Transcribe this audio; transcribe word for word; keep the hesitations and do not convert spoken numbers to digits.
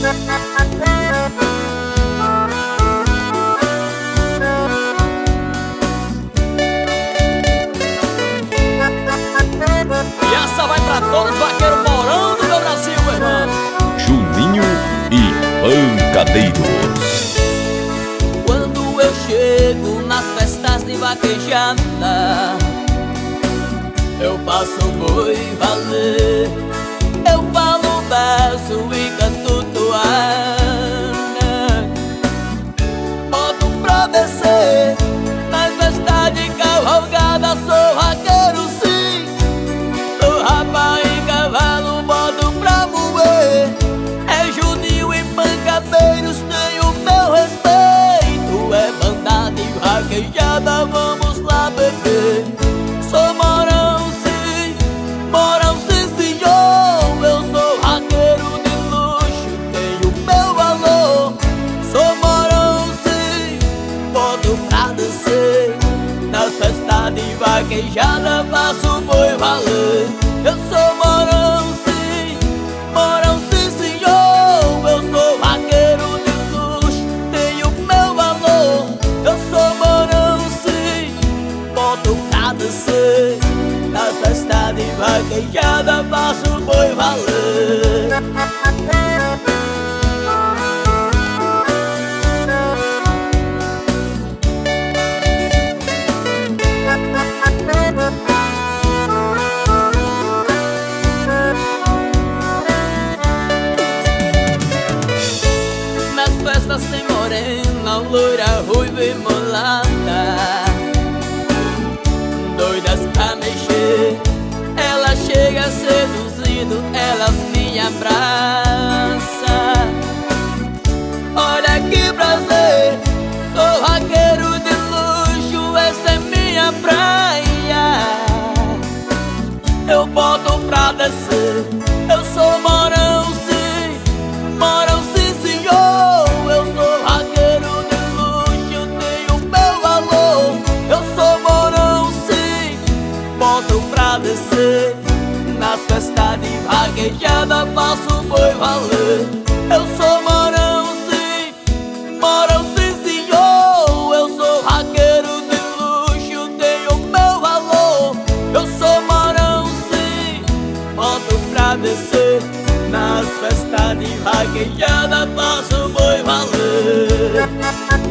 E essa vai pra todos os vaqueiros morando do meu Brasil, meu irmão. Juninho e Pancadeiros. Quando eu chego nas festas de vaquejada, eu faço o boi valer. Eu falo verso e canto toada, boto pra descer nas festas de cavalgada. Sou vaqueiro sim, sou rapaz e cavalo, boto pra moer. É Juninho e Pancadeiros, tem o meu respeito. É banda de vaquejada, vamos lá beber. Sou morão sim, morão sim senhor. Eu sou vaqueiro de luxo, tenho meu valor. Sou morão sim, boto pra descer nas festas de vaquejada, faço o boi valer. Eu sou morão sim, morão sim senhor. Eu sou vaqueiro de luxo, tenho meu valor. Eu sou morão sim, boto pra descer nas festas de vaquejada, faço o boi valer. Nas festas tem morena, loira, ruiva e mulata, doidas pra mexer. Ela chega seduzindo, elas me abraçam. Olha que prazer, sou vaqueiro de luxo, essa é minha praia. Eu boto pra descer, eu sou morão sim, morão sim senhor. Eu sou vaqueiro de luxo, tenho meu valor. Eu sou morão sim, boto pra descer nas festas de vaquejada, faço o boi valer. Eu sou morão sim, morão sim senhor. Eu sou vaqueiro de luxo, tenho meu valor. Eu sou morão sim, boto pra descer nas festas de vaquejada, faço o boi valer.